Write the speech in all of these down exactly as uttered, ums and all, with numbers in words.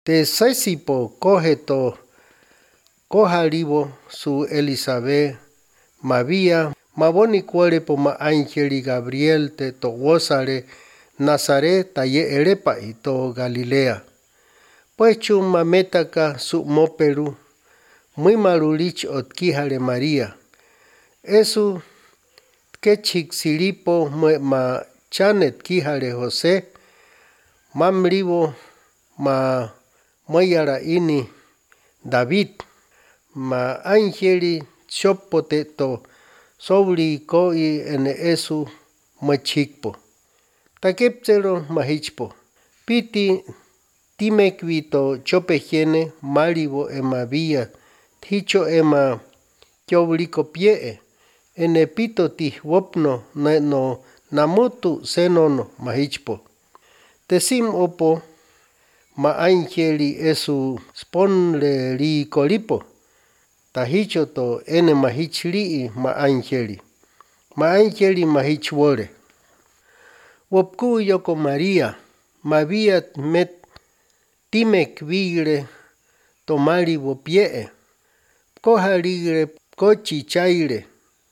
Te saisipo coge to cojalivo su Elizabeth Mavía maboni cuore po ma angeli Gabriel te to wosare Nazaret ta ye erepa y to Galilea. Pues chuma metaka su moperu muy malulich ot kihale María. Eso que chiksilipo ma chanet kihale José mamribo ma mayara ini David ma angeli chopote to sobri ko i ene esu machikpo. Takepzelo mahichpo. Piti timekvito chopejene maribo ema vía ticho ema kyobliko pie ene pito ti wopno na no namutu senono mahichpo. Tesim opo ma angeli esu sponle ri kolipo. Tahicho to ene mahichli ma angeli. Ma angeli mahichwore. Wopku yoko María, Mavía met timek vigre tomari wopie. Kohaligre kochichaire.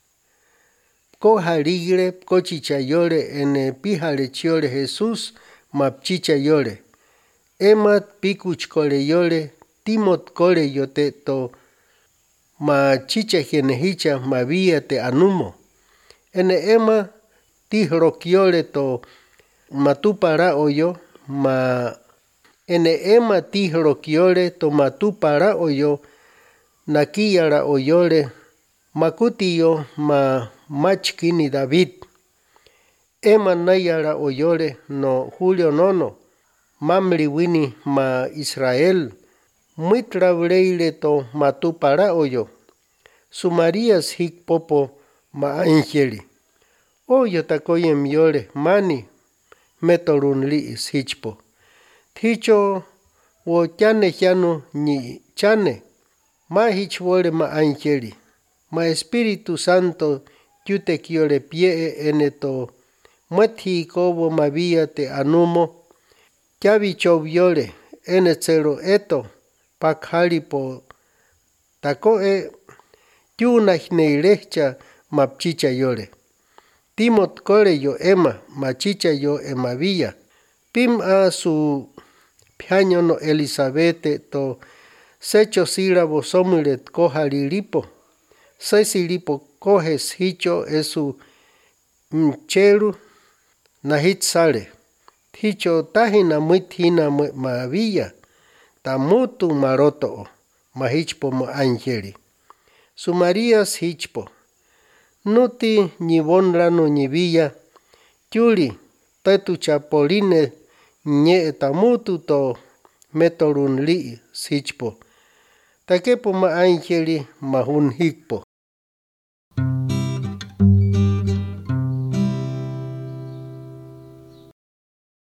Kohaligre kochichayore ene pijale chiore Jesús mapchichayore. Emat pikuch kole yore timot kole yote to ma chicha genehicha Mavía te anumo. Ene ema tihrokiole to matupara oyo ma ene ema tihrokiole to matupara oyo nakiyara oyole makutiyo ma machkini David. Ema nayara oyole no Julio nono mamri wini ma Israel muitravleile to matupara oyo. Sumarias hik popo ma angeli. Oyo takoyem yole mani metorun li hichpo. Ticho wo chane chano ni chane. Ma hichwole ma angeli. Ma Espíritu Santo yute kiole pie eneto. Mati kobo Mavía te anumo. Chavi choviole enetsero eto. Pakhalipo tako e yunajneilecha mapchicha yole. Timot kore yo ema machicha yo ema villa. Pim a su piaño no Elizabeth to secho sílabo somilet kohalilipo. Sesilipo coges hicho esu mcheru nahit sale. Hicho tahina muithina mavilla. Tamutu maroto mahichpo mo angeli. Sumarias hichpo. Nuti ni bonlano ni villa. Yuli tatu chapoline nye tamutu to metorun li hichpo. Takepo ma angeli mahun hikpo.